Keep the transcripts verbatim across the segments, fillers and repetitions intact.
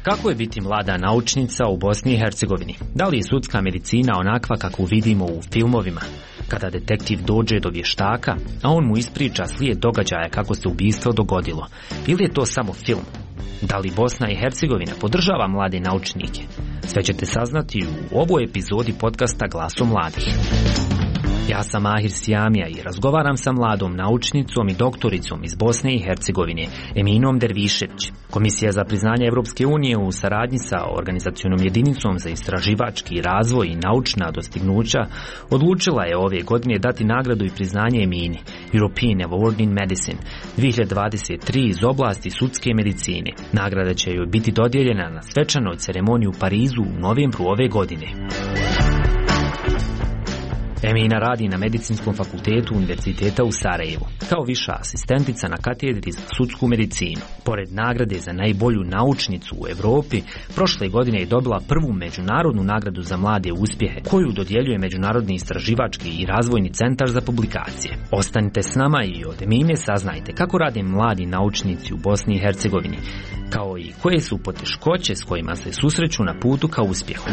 Kako je biti mlada naučnica u Bosni i Hercegovini? Da li je sudska medicina onakva kakvu vidimo u filmovima? Kada detektiv dođe do vještaka, a on mu ispriča slijed događaja kako se ubistvo dogodilo. Ili je to samo film? Da li Bosna i Hercegovina podržava mlade naučnike? Sve ćete saznati u ovoj epizodi podcasta Glasom mladih. Ja sam Mahir Sijamija i razgovaram sa mladom naučnicom i doktoricom iz Bosne i Hercegovine, Eminom Dervišević. Komisija za priznanje Evropske unije u saradnji sa organizacionom jedinicom za istraživački razvoj i naučna dostignuća odlučila je ove godine dati nagradu i priznanje Emini, European Award in Medicine dvije hiljade dvadeset tri iz oblasti sudske medicine. Nagrada će joj biti dodijeljena na svečanoj ceremoniji u Parizu u novembru ove godine. Emina radi na Medicinskom fakultetu Univerziteta u Sarajevu, kao viša asistentica na katedri za sudsku medicinu. Pored nagrade za najbolju naučnicu u Europi, prošle godine je dobila prvu međunarodnu nagradu za mlade uspjehe, koju dodjeljuje Međunarodni istraživački i razvojni centar za publikacije. Ostanite s nama i od Emine saznajte kako rade mladi naučnici u Bosni i Hercegovini, kao i koje su poteškoće s kojima se susreću na putu ka uspjehu.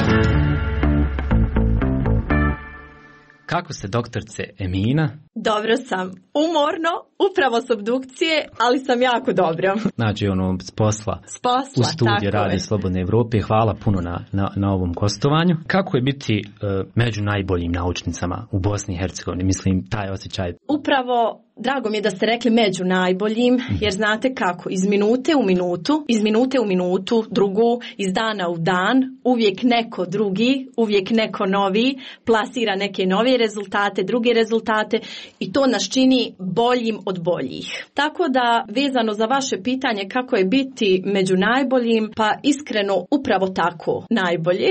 Kako ste, doktorce Emina? Dobro sam. Umorno, upravo s obdukcije, ali sam jako dobro. Znači, ono, s posla, s posla u studiju Radi Slobodne Evrope. Hvala puno na, na, na ovom gostovanju. Kako je biti uh, među najboljim naučnicama u Bosni i Hercegovini? Mislim, taj osjećaj. Upravo, drago mi je da ste rekli među najboljim, jer znate kako, iz minute u minutu, iz minute u minutu, drugu, iz dana u dan, uvijek neko drugi, uvijek neko novi, plasira neke nove rezultate, druge rezultate i to nas čini boljim od boljih. Tako da, vezano za vaše pitanje kako je biti među najboljim, pa iskreno upravo tako, najbolji.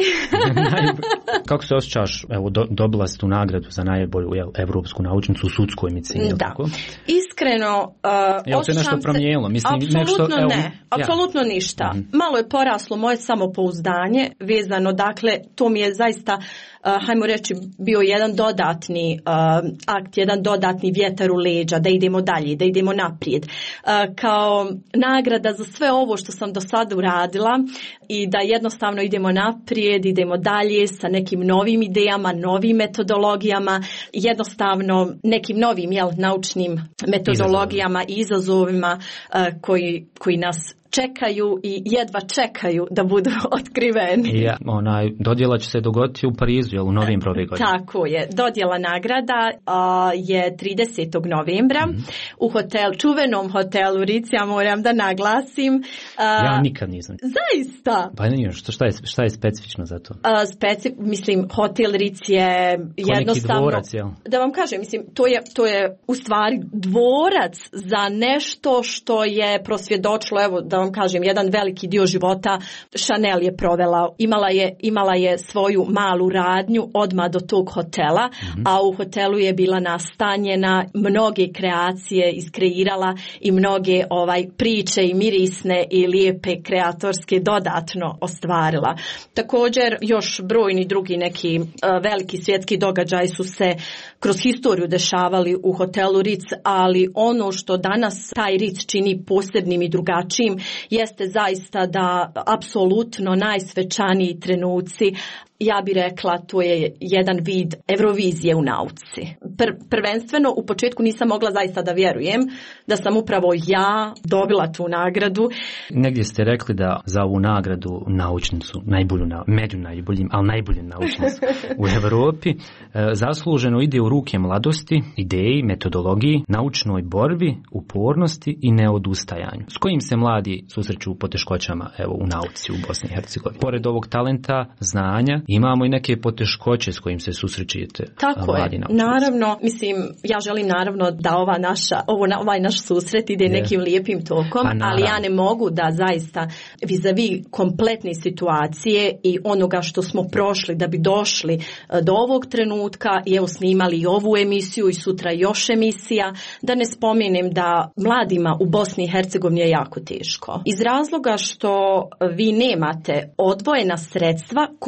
Kako se osjećaš, evo, do, dobila si tu nagradu za najbolju jel, evropsku naučnicu u sudskoj medicini? Da. Tako? Iskreno, uh, jel se nešto promijenilo? Mislim, apsolutno nešto, evo, ne, apsolutno ja. ništa. Mm-hmm. Malo je poraslo moje samopouzdanje vezano, dakle, to mi je zaista, uh, hajmo reći, bio jedan dodatni uh, akt, jedan dodatni vjetar u leđa, da idemo dalje, da idemo naprijed. Uh, kao nagrada za sve ovo što sam do sada uradila i da jednostavno idemo naprijed, idemo dalje sa nekim novim idejama, novim metodologijama, jednostavno nekim novim jel, naučnim metodologijama i izazovima uh, koji, koji nas čekaju i jedva čekaju da budu otkriveni. Ja, onaj, dodjela će se dogoditi u Parizu, jel, u novembru ove godine? Tako je. Dodjela nagrada uh, je tridesetog novembra mm-hmm. u hotel, čuvenom hotelu Ritz, ja moram da naglasim. Uh, ja nikad nisam. Zaista? Pa nije, što, šta, je, šta je specifično za to? Uh, speci, mislim, hotel Ritz je ko jednostavno... dvorac, jel? Da vam kažem, mislim, to je, to je u stvari dvorac za nešto što je prosvjedočilo, evo, da vam kažem, jedan veliki dio života Chanel je provela, imala je, imala je svoju malu radnju odmah do tog hotela, mm-hmm. a u hotelu je bila nastanjena, mnoge kreacije iskreirala i mnoge ovaj priče i mirisne i lijepe kreatorske dodatno ostvarila. Također još brojni drugi neki uh, veliki svjetski događaji su se kroz historiju dešavali u hotelu Ritz, ali ono što danas taj Ritz čini posebnim i drugačijim jeste zaista da apsolutno najsvečaniji trenuci, ja bih rekla, to je jedan vid Eurovizije u nauci. Pr- prvenstveno u početku nisam mogla zaista da vjerujem da sam upravo ja dobila tu nagradu. Negdje ste rekli da za ovu nagradu naučnicu, najbolju, među najboljim, ali najbolju naučnicu u Europi, e, zasluženo ide u ruke mladosti, ideji, metodologiji, naučnoj borbi, upornosti i neodustajanju. S kojim se mladi susreću u poteškoćama evo, u nauci u Bosni i Hercegovini? Pored ovog talenta, znanja, imamo i neke poteškoće s kojim se susrećete. Tako je, naravno, mislim, ja želim naravno da ova naša, ovo, ovaj naš susret ide yeah. nekim lijepim tokom, ali ja ne mogu da zaista vis-a-vis kompletne situacije i onoga što smo prošli da bi došli do ovog trenutka i evo snimali i ovu emisiju i sutra još emisija, da ne spomenem da mladima u Bosni i Hercegovini je jako teško. Iz razloga što vi nemate odvojena sredstva koja su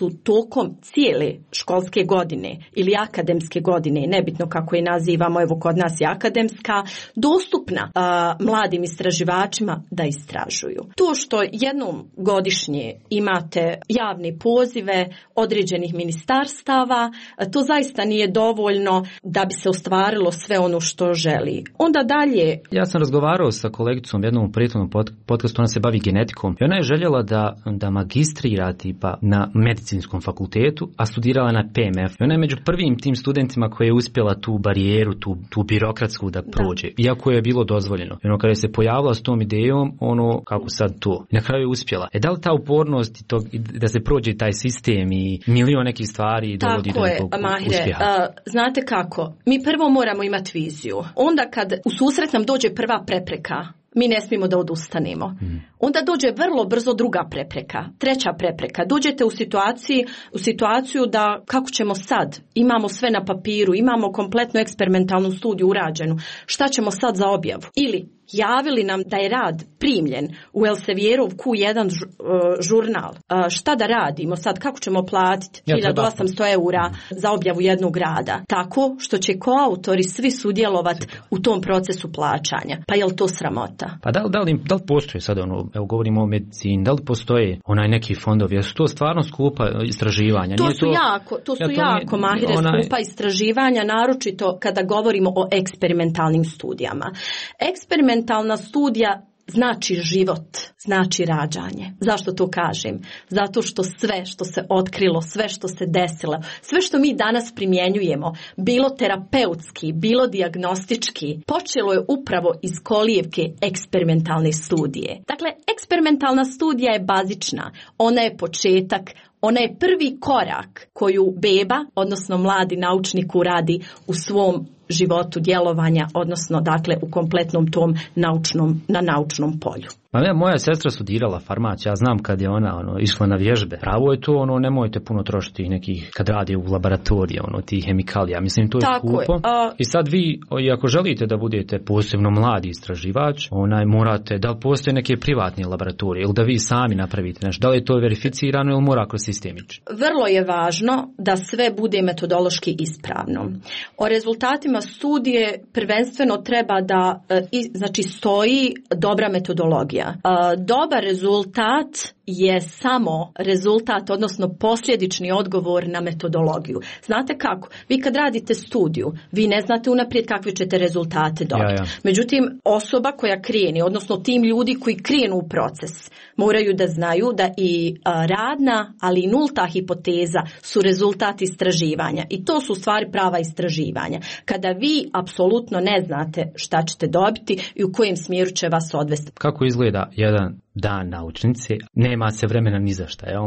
su tokom cijele školske godine ili akademske godine, nebitno kako je nazivamo, evo kod nas je akademska, dostupna a, mladim istraživačima da istražuju. To što jednom godišnje imate javne pozive određenih ministarstava, to zaista nije dovoljno da bi se ostvarilo sve ono što želi. Onda dalje... Ja sam razgovarao sa kolegicom jednom u prethodnom podcastu, ona se bavi genetikom i ona je željela da, da magistrira tipa na medicinskom fakultetu, a studirala na P M F. I ona je među prvim tim studentima koja je uspjela tu barijeru, tu, tu birokratsku da prođe, da. Iako je bilo dozvoljeno. I ono kada je se pojavila s tom idejom, ono kako sad to. I na kraju je uspjela. E da li ta upornost i to, da se prođe taj sistem i milion nekih stvari dovodi do nekog uspjeha? Uh, znate kako? Mi prvo moramo imati viziju. Onda kad u susret nam dođe prva prepreka, mi ne smijemo da odustanemo. Mm. Onda dođe vrlo brzo druga prepreka, treća prepreka. Dođete u situaciji, u situaciju da kako ćemo sad? Imamo sve na papiru, imamo kompletnu eksperimentalnu studiju urađenu. Šta ćemo sad za objavu? Ili javili nam da je rad primljen u Elsevierov Q jedan žurnal. Šta da radimo sad? Kako ćemo platiti hiljadu osamsto eura za objavu jednog rada? Tako što će koautori svi sudjelovati u tom procesu plaćanja. Pa je li to sramota? Pa da li, da li, da li postoje sad ono, evo govorimo o medicini, da li postoje onaj neki fondovi? Jesu to stvarno skupa istraživanja? To Nije su to, jako, to su ja, to jako nije, mahire onaj... skupa istraživanja, naročito kada govorimo o eksperimentalnim studijama. Eksperimentalna studija znači život, znači rađanje. Zašto to kažem? Zato što sve što se otkrilo, sve što se desilo, sve što mi danas primjenjujemo, bilo terapeutski, bilo dijagnostički, počelo je upravo iz kolijevke eksperimentalne studije. Dakle, eksperimentalna studija je bazična, ona je početak, ona je prvi korak koju beba, odnosno mladi naučnik uradi u svom životu djelovanja, odnosno dakle u kompletnom tom naučnom, na naučnom polju. Ma ne, moja sestra studirala farmaciju, ja znam kad je ona ono, išla na vježbe. Pravo je to, ono, nemojte puno trošiti nekih, kad radi u laboratoriji, ono, tih hemikalija. Mislim, to je Tako skupo. Je. A... I sad vi, i ako želite da budete posebno mladi istraživač, onaj, morate, da li postoje neke privatne laboratorije ili da vi sami napravite nešto, da li je to verificirano ili mora kroz sistemič? Vrlo je važno da sve bude metodološki ispravno. O rezultatima studije prvenstveno treba da, znači, stoji dobra metodologija. Dobar rezultat je samo rezultat, odnosno posljedični odgovor na metodologiju. Znate kako? Vi kad radite studiju, vi ne znate unaprijed kakve ćete rezultate dobiti. Ja, ja. Međutim, osoba koja kreni, odnosno tim ljudi koji krenu u proces, moraju da znaju da i radna, ali i nulta hipoteza su rezultat istraživanja. I to su stvari prava istraživanja. Kada vi apsolutno ne znate šta ćete dobiti i u kojem smjeru će vas odvesti. Kako izgleda jedan dan naučnice? Nema se vremena ni za šta, jel?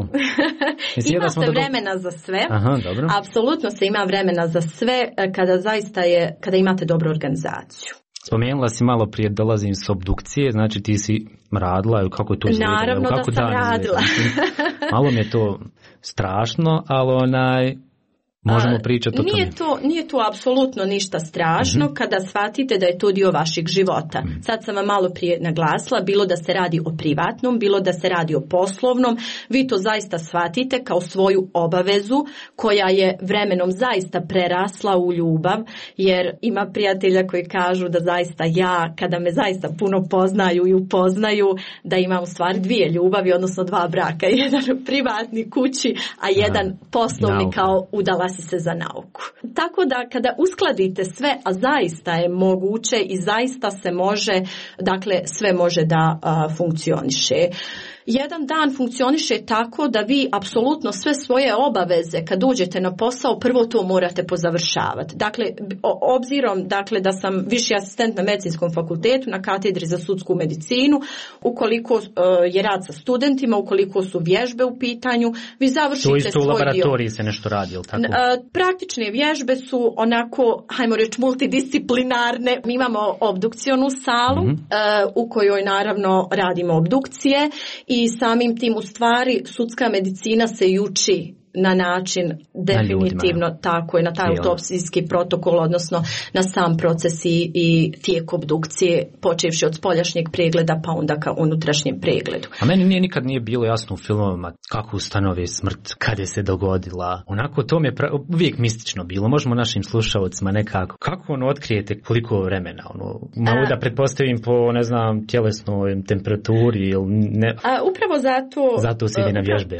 Ima se do... vremena za sve. Aha, dobro. Apsolutno se ima vremena za sve kada zaista je, kada imate dobru organizaciju. Spomenula si malo prije, dolazim s obdukcije, znači ti si radila, kako je to izgledalo? Naravno kako da sam radila. Malo mi je to strašno, ali onaj... Možemo pričati o tome. Nije to, nije to apsolutno ništa strašno mm-hmm. kada shvatite da je to dio vašeg života. Mm-hmm. Sad sam vam malo prije naglasila, bilo da se radi o privatnom, bilo da se radi o poslovnom, vi to zaista shvatite kao svoju obavezu koja je vremenom zaista prerasla u ljubav, jer ima prijatelja koji kažu da zaista ja, kada me zaista puno poznaju i upoznaju, da imam u stvari dvije ljubavi, odnosno dva braka, jedan privatni kući, a jedan Aha. poslovni Nauka. Kao udala si se za nauku. Tako da kada uskladite sve, a zaista je moguće i zaista se može, dakle sve može da a, funkcioniše. Jedan dan funkcioniše tako da vi apsolutno sve svoje obaveze kad uđete na posao prvo to morate pozavršavati. Dakle, obzirom dakle, da sam viši asistent na medicinskom fakultetu na katedri za sudsku medicinu, ukoliko uh, je rad sa studentima, ukoliko su vježbe u pitanju, vi završite svoj dio. To isto u laboratoriji se nešto radi, ili tako? Uh, praktične vježbe su onako, hajmo reći, multidisciplinarne. Mi imamo obdukcionu salu mm-hmm. uh, u kojoj naravno radimo obdukcije i samim tim u stvari sudska medicina se i uči na način definitivno na tako je na taj autopsijski protokol, odnosno na sam proces i, i tijek obdukcije, počevši od spoljašnjeg pregleda pa onda ka unutrašnjem pregledu. A meni nije nikad nije bilo jasno u filmovima kako ustanovi smrt, kad je se dogodila. Onako to mi je pra- uvijek mistično bilo. Možemo našim slušalcima nekako. Kako ono otkrijete koliko vremena? Ono, mogu da pretpostavim po, ne znam, tjelesnoj temperaturi ili ne. A, upravo zato... Zato se ide na vježbe.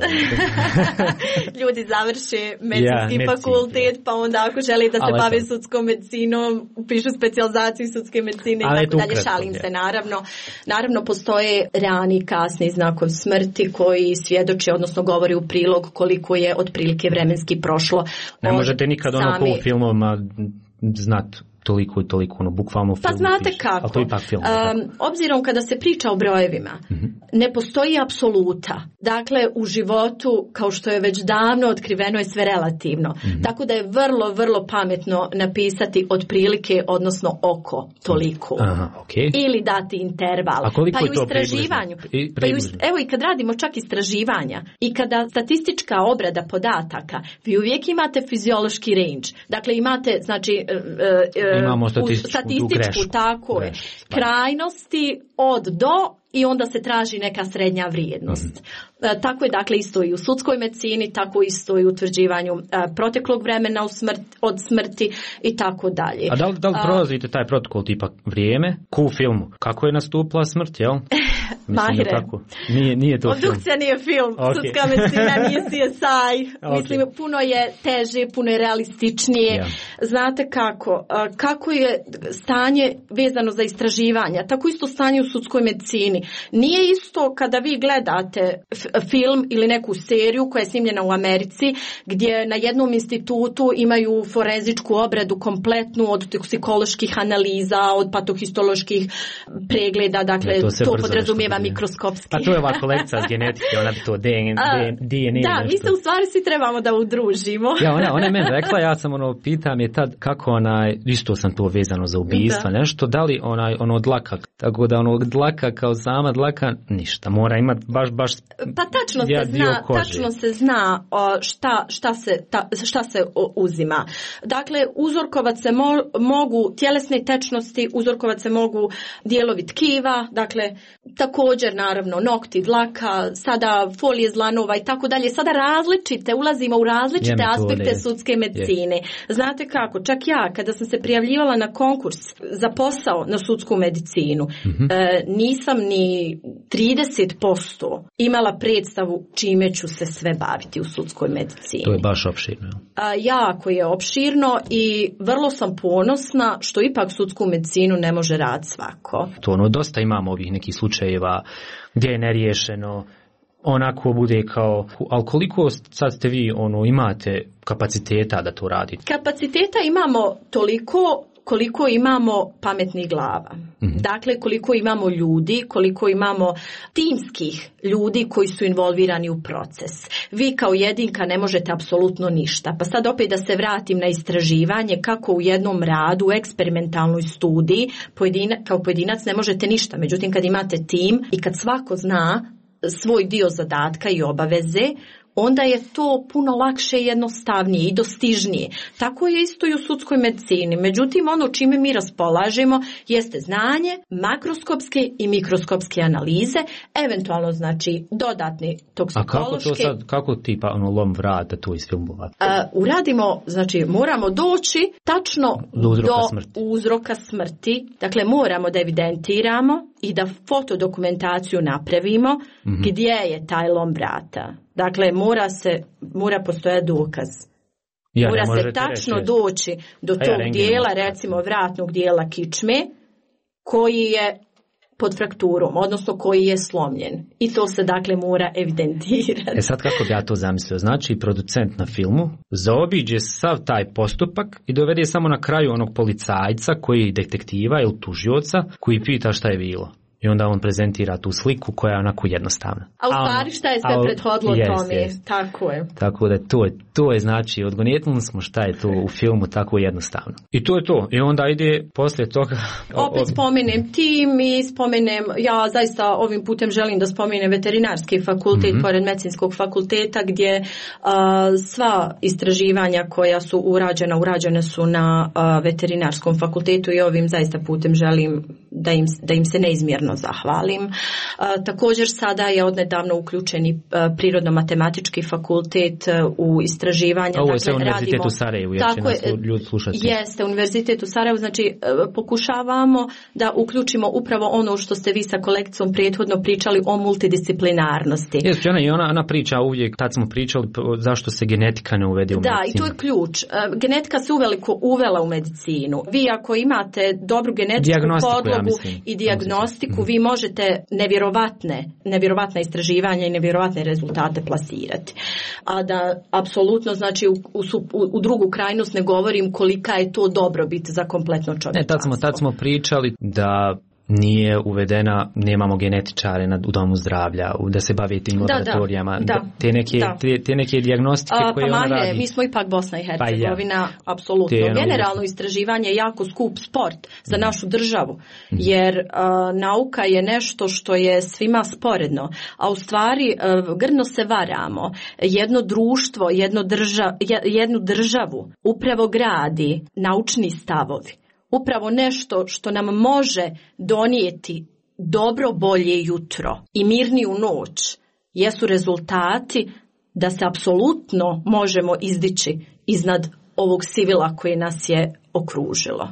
Ljudi završe medicinski ja, fakultet, pa onda ako žele da se ali bave sudskom medicinom, pišu specijalizaciju sudske medicine i tako dalje, šalim se naravno. Naravno postoje rani i kasni znakovi smrti koji svjedoče, odnosno govori u prilog koliko je otprilike vremenski prošlo. Ne možete nikad same... ono ko u filmovima znati toliko i toliko, ono, bukvalno film. Pa znate kako, ali to je ipak film, um, obzirom kada se priča o brojevima, mm-hmm. ne postoji apsoluta. Dakle, u životu, kao što je već davno otkriveno, je sve relativno. Mm-hmm. Tako da je vrlo, vrlo pametno napisati otprilike, odnosno oko toliko. Aha, okay. Ili dati interval. A koliko pa je to u istraživanju. I pa u, evo i kad radimo čak istraživanja i kada statistička obrada podataka, vi uvijek imate fiziološki range. Dakle, imate, znači, uh, uh, imamo statističku, statističku tako grešu, je, krajnosti od do i onda se traži neka srednja vrijednost. Mm-hmm. E, tako je dakle isto i u sudskoj medicini, tako isto i u utvrđivanju e, proteklog vremena u smrt, od smrti i tako dalje. A da li, da li prolazite taj protokol tipa vrijeme, ko u filmu? Kako je nastupila smrt, jel? Mahire. Nije, nije to Obdukcija film. nije film, okay. Sudska medicina nije C S I. Okay. Mislim, puno je teže, puno je realističnije. Yeah. Znate kako? Kako je stanje vezano za istraživanja? Tako isto stanje u sudskoj medicini. Nije isto kada vi gledate f- film ili neku seriju koja je snimljena u Americi, gdje na jednom institutu imaju forenzičku obradu kompletnu od toksikoloških analiza, od patohistoloških pregleda, dakle ja, to, to podrazumijeva mikroskopski. Pa to je ova kolekcija genetike, ona bi to D N A. Da, mi se u stvari svi trebamo da udružimo. Ja, ona, ona je meni rekla, ja sam ono, pitam je tad kako onaj, isto sam to vezano za ubistva, da. Nešto, da li onaj, ono dlaka, tako da ono dlaka kao sama dlaka, ništa, mora imati baš, baš pa tačno se zna, tačno se zna šta, šta, se, ta, šta se uzima. Dakle, uzorkovat se mo, mogu tjelesne tečnosti, uzorkovat se mogu dijelovi tkiva, dakle, također naravno nokti, dlaka, sada folije zlanova i tako dalje, sada različite, ulazimo u različite ja, aspekte sudske medicine. Je. Znate kako, čak ja, kada sam se prijavljivala na konkurs za posao na sudsku medicinu, mm-hmm. e, nisam ni trideset posto imala predstavu čime ću se sve baviti u sudskoj medicini. To je baš opširno. A, jako je opširno i vrlo sam ponosna što ipak sudsku medicinu ne može rad svako. To ono, dosta imamo ovih nekih slučajeva gdje je neriješeno, onako bude kao, ali koliko sad ste vi ono, imate kapaciteta da to radite? Kapaciteta imamo toliko koliko imamo pametnih glava. Mm-hmm. Dakle, koliko imamo ljudi, koliko imamo timskih ljudi koji su involvirani u proces. Vi kao jedinka ne možete apsolutno ništa. Pa sad opet da se vratim na istraživanje kako u jednom radu, u eksperimentalnoj studiji, pojedina, kao pojedinac ne možete ništa. Međutim, kad imate tim i kad svako zna svoj dio zadatka i obaveze, onda je to puno lakše i jednostavnije i dostižnije. Tako je isto i u sudskoj medicini. Međutim, ono čime mi raspolažemo jeste znanje, makroskopske i mikroskopske analize, eventualno znači dodatni toksikološke. A kako to sad, kako tipa ono lom vrata to iz filmova? Uradimo, znači moramo doći tačno do uzroka, do smrti. uzroka smrti. Dakle, moramo da evidentiramo i da fotodokumentaciju napravimo mm-hmm. gdje je taj lom vrata. Dakle, mora se, mora postojati dokaz. Ja, mora se tačno reći, doći do tog ja, dijela, recimo vratnog dijela kičme, koji je pod frakturom, odnosno koji je slomljen. I to se dakle mora evidentirati. E sad kako bi ja to zamislio? Znači, producent na filmu zaobiđe sav taj postupak i dovede samo na kraju onog policajca koji je detektiva ili tužioca koji pita šta je bilo. I onda on prezentira tu sliku koja je onako jednostavna. A u stvari šta je sve a, prethodilo yes, tome? Yes. Tako je. Tako da to je, to je znači, odgonetili smo šta je to u filmu tako jednostavno. I to je to. I onda ide poslije toga... Opet spomenem tim i spomenem, ja zaista ovim putem želim da spomenem veterinarski fakultet mm-hmm. pored medicinskog fakulteta gdje a, sva istraživanja koja su urađena, urađene su na a, veterinarskom fakultetu i ovim zaista putem želim da im, da im se neizmjerno zahvalim. A, također sada je odnedavno uključeni a, prirodno-matematički fakultet a, u istraživanja. Ovo je sve univerzitet u Sarajevu, jer će nas ljudi slušati. Jeste, univerzitet u Sarajevu, znači a, pokušavamo da uključimo upravo ono što ste vi sa kolegicom prethodno pričali o multidisciplinarnosti. Jeste, ona, i ona, ona priča uvijek, tad smo pričali zašto se genetika ne uvede u da, medicinu. Da, i to je ključ. A, genetika se uveliko uvela u medicinu. Vi ako imate dobru genetičku podlogu ja i dijagnostiku, vi možete nevjerovatne, nevjerovatna istraživanja i nevjerovatne rezultate plasirati. A da apsolutno, znači u, u, u drugu krajnost ne govorim kolika je to dobrobit za kompletno čovječanstvo. Ne, tad smo, tad smo pričali da nije uvedena, nemamo genetičare na, u domu zdravlja, da se bave tim laboratorijama, da, da, te, neke, da. Te, te neke dijagnostike A, koje pa ona Mahire, radi. Mi smo ipak Bosna i Hercegovina, pa ja. apsolutno. Te, Generalno istraživanje je jako skup sport za mm. našu državu, mm. jer a, nauka je nešto što je svima sporedno, a u stvari a, grdno se varamo. Jedno društvo, jedno drža, jednu državu upravo gradi naučni stavovi. Upravo nešto što nam može donijeti dobro bolje jutro i mirniju noć jesu rezultati da se apsolutno možemo izdići iznad ovog sivila koje nas je okružilo.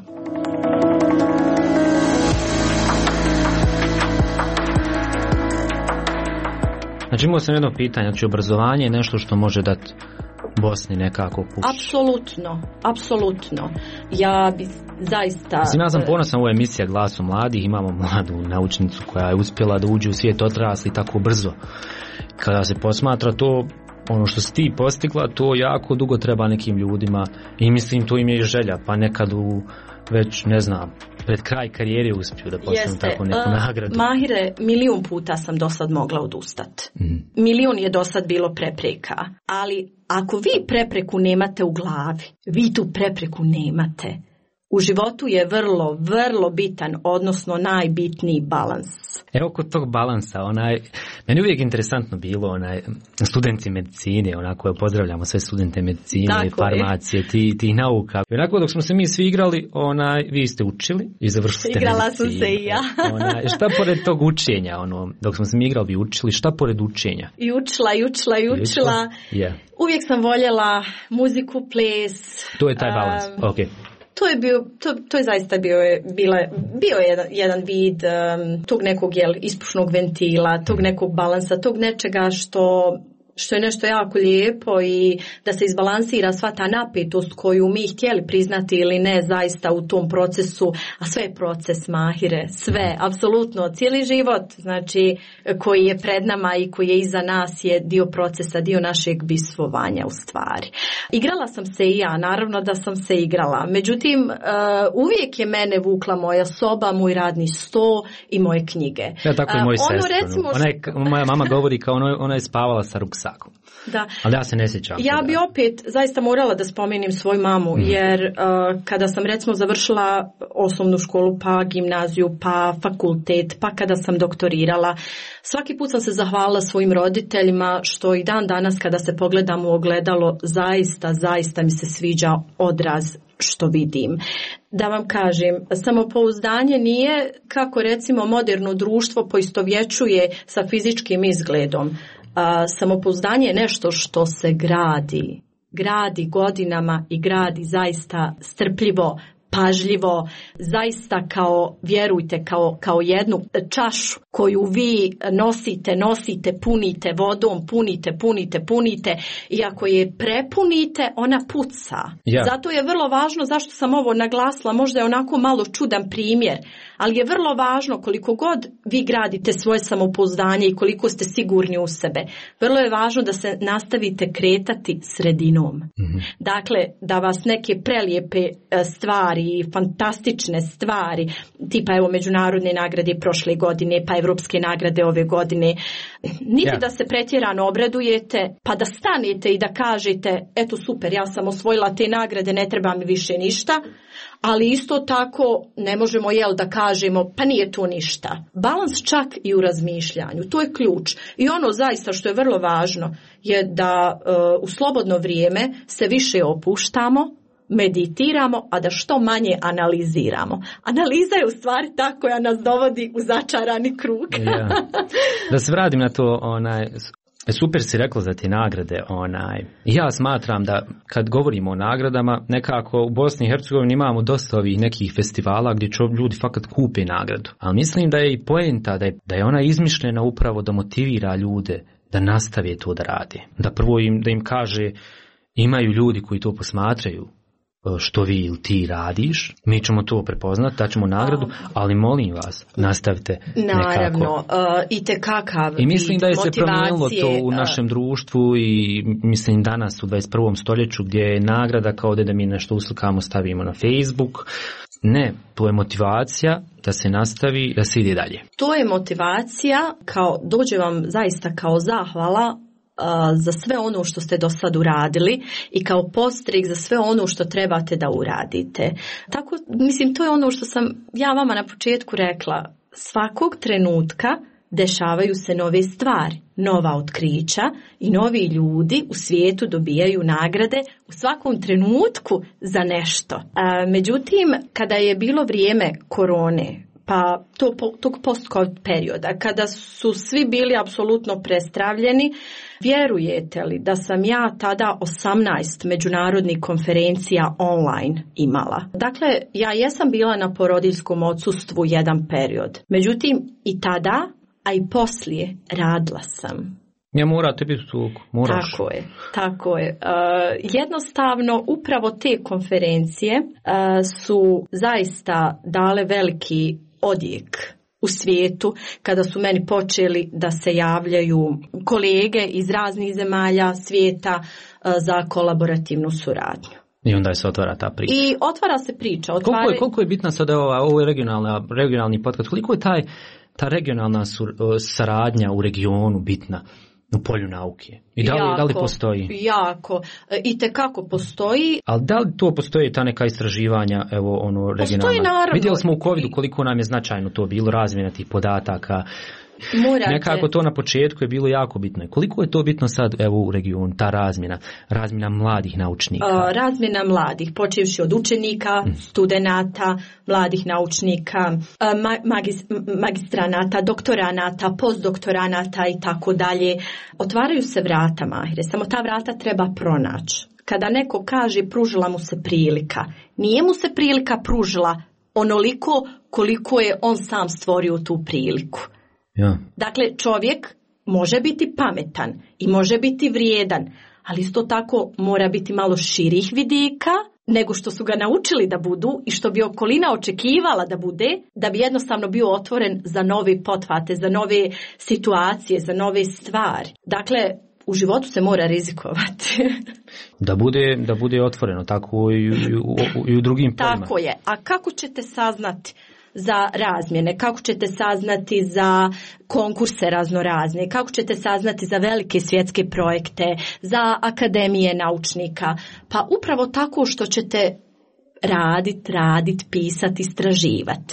Znači imao sam jedno pitanje, znači obrazovanje je nešto što može dati Bosni nekako puš. Apsolutno, apsolutno. Ja bi zaista... Mislim, ja sam ponosan, ovo je emisija Glasu mladih, imamo mladu naučnicu koja je uspjela da uđe u svijet odrasli tako brzo. Kada se posmatra to, ono što si ti postigla, to jako dugo treba nekim ljudima i mislim to im je želja, pa nekad u već, ne znam, pred kraj karijere uspiju da postanu tako neku nagradu. Mahire, milijun puta sam do sad mogla odustati. Mm. Milijun je do sad bilo prepreka, ali ako vi prepreku nemate u glavi, vi tu prepreku nemate. U životu je vrlo, vrlo bitan, odnosno najbitniji balans. Evo kod tog balansa, onaj, meni uvijek interesantno bilo, onaj, studenti medicine, onako, pozdravljamo sve studente medicine, tako farmacije, ti, ti nauka. I onako, dok smo se mi svi igrali, onaj, vi ste učili i završili ste Igrala medicine. sam se i ja. Onaj, šta pored tog učenja, ono, dok smo se mi igrali, vi učili, šta pored učenja? I učila, i učila, i učila. Yeah. Uvijek sam voljela muziku, ples. To je taj balans, um, ok. To je bio, to, to je zaista bio je, bila, bio je jedan, jedan vid um, tog nekog jel, ispušnog ventila, tog nekog balansa, tog nečega što, što je nešto jako lijepo i da se izbalansira sva ta napetost koju mi htjeli priznati ili ne zaista u tom procesu, a sve je proces, Mahire, sve, apsolutno, cijeli život, znači koji je pred nama i koji je iza nas je dio procesa, dio našeg bistvovanja u stvari. Igrala sam se i ja, naravno da sam se igrala, međutim uh, uvijek je mene vukla moja soba, moj radni sto i moje knjige. Ja tako i moj uh, ono, sestra. recimo, ona je, moja mama govori kao ona, ona je spavala sa ruksakom. Da. Ali ja se ne sjećam. Ja bi opet zaista morala da spomenem svoju mamu, mm. jer uh, kada sam recimo završila osnovnu školu, pa gimnaziju, pa fakultet, pa kada sam doktorirala, svaki put sam se zahvalila svojim roditeljima što i dan danas kada se pogledam u ogledalo, zaista, zaista mi se sviđa odraz što vidim. Da vam kažem, samopouzdanje nije kako recimo moderno društvo poistovjećuje sa fizičkim izgledom. A, samopouzdanje je nešto što se gradi, gradi godinama i gradi zaista strpljivo, pažljivo, zaista kao, vjerujte, kao, kao jednu čašu koju vi nosite, nosite, punite vodom, punite, punite, punite i ako je prepunite, ona puca. Ja. Zato je vrlo važno, zašto sam ovo naglasila, možda je onako malo čudan primjer, ali je vrlo važno koliko god vi gradite svoje samopouzdanje i koliko ste sigurni u sebe. Vrlo je važno da se nastavite kretati sredinom. Mm-hmm. Dakle, da vas neke prelijepe stvari stvari, fantastične stvari, tipa evo međunarodne nagrade prošle godine, pa evropske nagrade ove godine. Niti ja. Da se pretjerano obradujete, pa da stanete i da kažete, eto super, ja sam osvojila te nagrade, ne treba mi više ništa, ali isto tako ne možemo jel da kažemo, pa nije to ništa. Balans čak i u razmišljanju, to je ključ. I ono zaista što je vrlo važno je da uh, u slobodno vrijeme se više opuštamo, meditiramo, a da što manje analiziramo. Analiza je u stvari ta koja nas dovodi u začarani krug. Ja. Da se vratim na to, onaj, super si rekla za te nagrade. Onaj. Ja smatram da kad govorimo o nagradama, nekako u Bosni i Hercegovini imamo dosta ovih nekih festivala gdje čo ljudi fakat kupe nagradu. Ali mislim da je i poenta, da je, da je ona izmišljena upravo da motivira ljude da nastave to da rade. Da prvo im, da im kaže, imaju ljudi koji to posmatraju, što vi ili ti radiš, mi ćemo to prepoznati, daćemo nagradu, ali molim vas, nastavite nekako. Naravno, uh, i tekakav I mislim da je se promijenilo to u uh, našem društvu i mislim danas u dvadeset prvom stoljeću gdje je nagrada kao da mi nešto uslikamo, stavimo na Facebook. Ne, to je motivacija da se nastavi, da se ide dalje. To je motivacija, kao dođe vam zaista kao zahvala za sve ono što ste do sad uradili i kao postrik za sve ono što trebate da uradite. Tako, mislim, to je ono što sam ja vama na početku rekla. Svakog trenutka dešavaju se nove stvari, nova otkrića i novi ljudi u svijetu dobijaju nagrade u svakom trenutku za nešto. A, međutim, kada je bilo vrijeme korone, pa to, tog post-covid perioda, kada su svi bili apsolutno prestravljeni, vjerujete li da sam ja tada osamnaest međunarodnih konferencija online imala? Dakle, ja jesam bila na porodiljskom odsustvu jedan period. Međutim, i tada, a i poslije, radila sam. Ja morate biti tu, moraš. Tako je, tako je. Uh, jednostavno, upravo te konferencije uh, su zaista dale veliki odjek u svijetu kada su meni počeli da se javljaju kolege iz raznih zemalja svijeta uh, za kolaborativnu suradnju. I onda se otvara ta priča. I otvara se priča. Otvara... Koliko, je, koliko je bitna sada ova, ovo je regionalna, regionalni podcast, koliko je taj, ta regionalna sur, saradnja u regionu bitna? U polju nauke. I da li, jako, da li postoji? Jako. I tekako postoji. Ali da li to postoji ta neka istraživanja, evo ono regionalna? Postoji naravno. Vidjeli smo u covidu koliko nam je značajno to bilo, razmjena tih podataka. Morate. Nekako to na početku je bilo jako bitno. Koliko je to bitno sad evo u regionu, ta razmjena, razmjena mladih naučnika? Uh, razmjena mladih, počevši od učenika, mm. studenata, mladih naučnika, uh, magis, magistranata, doktoranata, postdoktoranata i tako dalje. Otvaraju se vrata, Mahire, samo ta vrata treba pronaći. Kada neko kaže pružila mu se prilika, nije mu se prilika pružila onoliko koliko je on sam stvorio tu priliku. Ja. Dakle, čovjek može biti pametan i može biti vrijedan, ali isto tako mora biti malo širih vidika nego što su ga naučili da budu i što bi okolina očekivala da bude, da bi jednostavno bio otvoren za nove pothvate, za nove situacije, za nove stvari. Dakle, u životu se mora rizikovati. Da bude, da bude otvoreno, tako i, i, u, i u drugim poljima. Tako je. A kako ćete saznati za razmjene, kako ćete saznati za konkurse raznorazne, kako ćete saznati za velike svjetske projekte, za akademije naučnika? Pa upravo tako što ćete radit, radit, pisat, istraživat.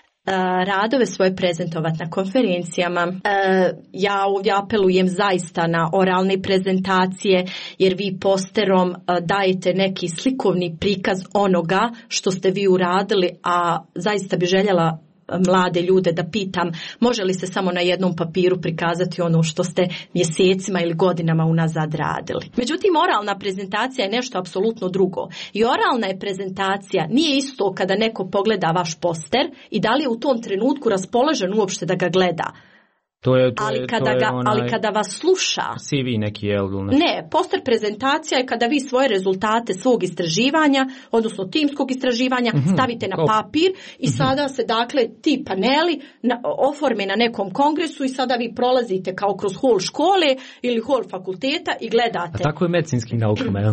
Radove svoje prezentovati na konferencijama. Ja ovdje apelujem zaista na oralne prezentacije, jer vi posterom dajete neki slikovni prikaz onoga što ste vi uradili, a zaista bi željela mlade ljude da pitam, može li se samo na jednom papiru prikazati ono što ste mjesecima ili godinama unazad radili. Međutim, oralna prezentacija je nešto apsolutno drugo. I oralna je prezentacija, nije isto kada neko pogleda vaš poster i da li je u tom trenutku raspoložen uopšte da ga gleda. To je, to ali, je, kada to je ga, onaj ali kada vas sluša... C V neki, jel? Ne, ne, poster prezentacija je kada vi svoje rezultate svog istraživanja, odnosno timskog istraživanja, mm-hmm. stavite na papir i mm-hmm. sada se, dakle, ti paneli na, oforme na nekom kongresu i sada vi prolazite kao kroz hol škole ili hol fakulteta i gledate. A tako je medicinskim naukama, jel?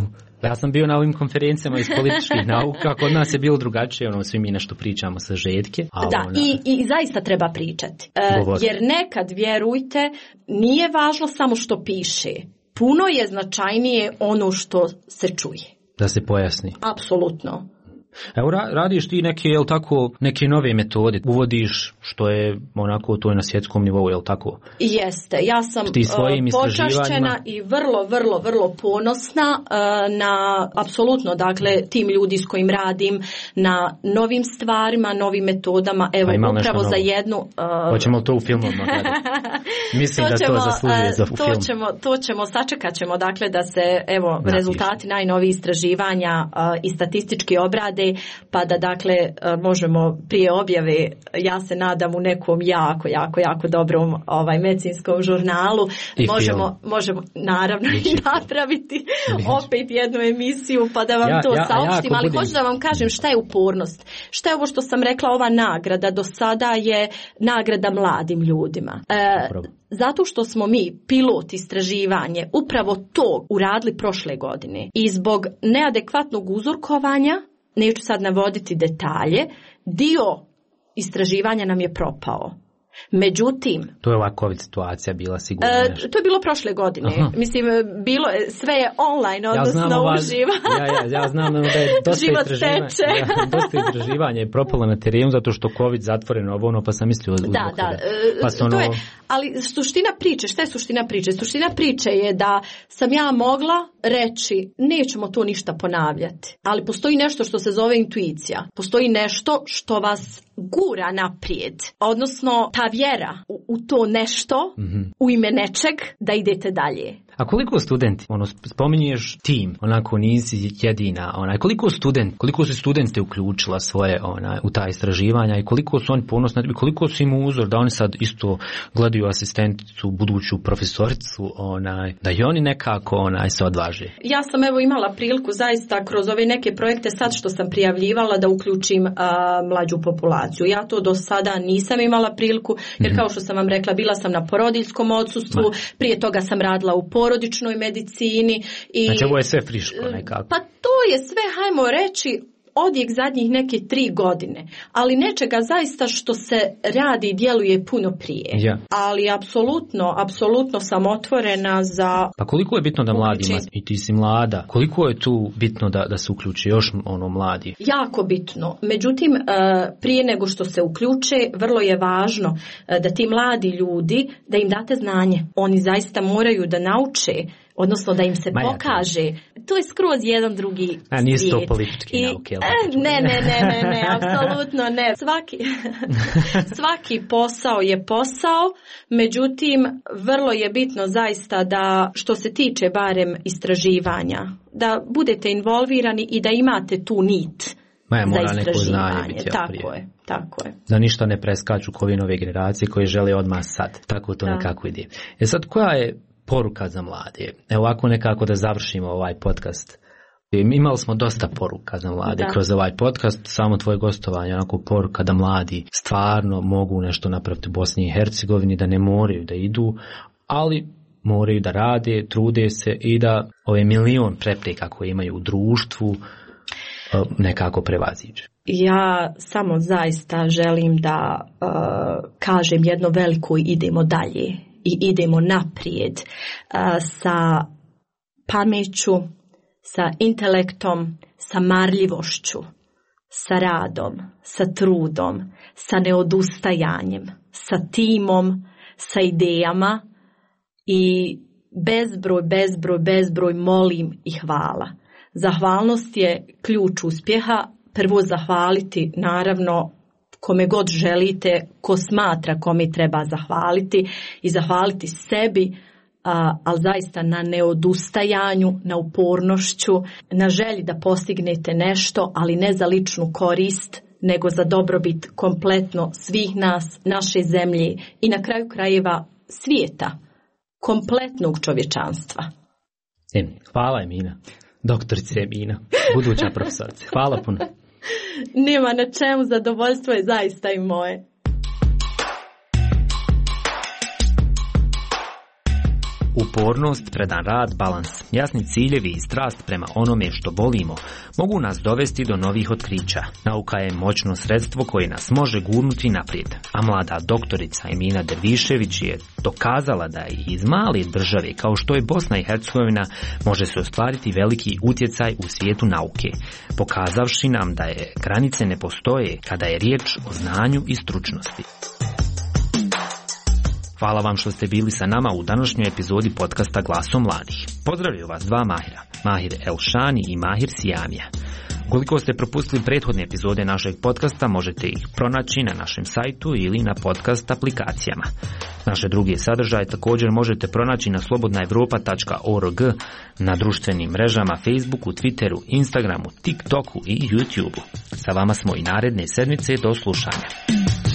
Ja sam bio na ovim konferencijama iz političkih nauka, kod nas je bilo drugačije, ono, svi mi nešto pričamo sa žetke. A da, ona... i, i zaista treba pričati. E, jer nekad, vjerujte, nije važno samo što piše. Puno je značajnije ono što se čuje. Da se pojasni. Apsolutno. Evo, radiš ti neke, jel tako, neke nove metode, uvodiš što je onako to je na svjetskom nivou, jel tako? Jeste, ja sam počašćena i vrlo, vrlo, vrlo ponosna uh, na, apsolutno, dakle, tim ljudi s kojim radim, na novim stvarima, novim metodama, evo, upravo za jednu... Uh, Hoćemo to u filmovima gledati. Mislim to da ćemo, to zaslužuje za u to film. Ćemo, to ćemo, sačekat ćemo, dakle, da se, evo, Napiš. rezultati najnovih istraživanja uh, i statistički obrade, pa da dakle možemo prije objave, ja se nadam u nekom jako, jako, jako dobrom ovaj medicinskom žurnalu, I možemo, možemo naravno Biće. i napraviti Biće. opet jednu emisiju pa da vam ja, to ja, saopštim, ali budem... hoću da vam kažem šta je upornost. Šta je ovo što sam rekla, ova nagrada do sada je nagrada mladim ljudima. E, Zato što smo mi pilot istraživanje upravo to uradili prošle godine i zbog neadekvatnog uzorkovanja, neću sad navoditi detalje, dio istraživanja nam je propao. Međutim... To je ova COVID situacija bila sigurno nešto. E, to je bilo prošle godine. Aha. Mislim, bilo, sve je online, odnosno ja uživa. Ja, ja, ja znam da je dosta istraživanja, ja, dosta istraživanja je propalo na terenu zato što COVID zatvoreno ovo ono, pa sam mislio... Da, da. Pa to ono... je, ali suština priče, šta je suština priče? Suština priče je da sam ja mogla reći, nećemo to ništa ponavljati. Ali postoji nešto što se zove intuicija. Postoji nešto što vas gura naprijed. Odnosno, ta vjera u, u to nešto, mm-hmm. u ime nečeg, da idete dalje. A koliko studenti, ono, spominješ tim, onako nisi jedina, onaj, koliko student, koliko su studente uključila svoje, onaj, u ta istraživanja i koliko su oni ponosni, koliko su im uzor da oni sad isto gledaju asistenticu, buduću profesoricu, onaj, da i oni nekako, onaj, se odvaže. Ja sam evo imala priliku zaista kroz ove neke projekte sad što sam prijavljivala da uključim a, mlađu populaciju. Ja to do sada nisam imala priliku, jer mm-hmm. kao što sam vam rekla, bila sam na porodiljskom odsustvu, Ma. prije toga sam radila u porodičnoj medicini. I, znači ovo je sve friško nekako. Pa to je sve, hajmo reći, odjek zadnjih neke tri godine, ali nečega zaista što se radi i djeluje puno prije. Ja. Ali apsolutno, apsolutno sam otvorena za... Pa koliko je bitno da mladi ima, i ti si mlada, koliko je tu bitno da, da se uključi još ono mladi? Jako bitno. Međutim, prije nego što se uključe, vrlo je važno da ti mladi ljudi, da im date znanje. Oni zaista moraju da nauče, odnosno da im se Maja, pokaže. To je skroz jedan drugi svijet. A nisu to politički I, nauke. Ne, ne, ne, ne, ne, apsolutno ne. Svaki, svaki posao je posao, međutim, vrlo je bitno zaista da, što se tiče barem istraživanja, da budete involvirani i da imate tu nit. Maja, mora neko znanje biti. Tako prije. je, tako je. Da ništa ne preskaču kovi nove generacije koje žele odmah sad. Tako to da. nekako ide. E sad, koja je poruka za mlade? Evo ovako nekako da završimo ovaj podcast. Imali smo dosta poruka za mlade da. kroz ovaj podcast, samo tvoje gostovanje, onako poruka da mladi stvarno mogu nešto napraviti u Bosni i Hercegovini, da ne moraju da idu, ali moraju da rade, trude se i da ove milion prepreka koje imaju u društvu nekako prevaziđe. Ja samo zaista želim da uh, kažem jedno veliko idemo dalje i idemo naprijed uh, sa pameću, sa intelektom, sa marljivošću, sa radom, sa trudom, sa neodustajanjem, sa timom, sa idejama i bezbroj, bezbroj, bezbroj molim i hvala. Zahvalnost je ključ uspjeha. Prvo zahvaliti naravno kome god želite, ko smatra kome treba zahvaliti i zahvaliti sebi, a, ali zaista na neodustajanju, na upornošću, na želji da postignete nešto, ali ne za ličnu korist, nego za dobrobit kompletno svih nas, naše zemlje i na kraju krajeva svijeta, kompletnog čovječanstva. Hvala Emina, doktorice Emina, buduća profesorica. Hvala puno. Nema na čemu, zadovoljstvo je zaista i moje. Upornost, predan rad, balans, jasni ciljevi i strast prema onome što volimo mogu nas dovesti do novih otkrića. Nauka je moćno sredstvo koje nas može gurnuti naprijed, a mlada doktorica Emina Dervišević je dokazala da i iz male države kao što je Bosna i Hercegovina može se ostvariti veliki utjecaj u svijetu nauke, pokazavši nam da je granice ne postoje kada je riječ o znanju i stručnosti. Hvala vam što ste bili sa nama u današnjoj epizodi podcasta Glasom mladih. Pozdravljaju vas dva Mahira, Mahir Elšani i Mahir Sijamija. Ukoliko ste propustili prethodne epizode našeg podcasta, možete ih pronaći na našem sajtu ili na podcast aplikacijama. Naše druge sadržaje također možete pronaći na slobodna evropa tačka org, na društvenim mrežama Facebooku, Twitteru, Instagramu, TikToku i YouTubeu. Sa vama smo i naredne sedmice, do slušanja.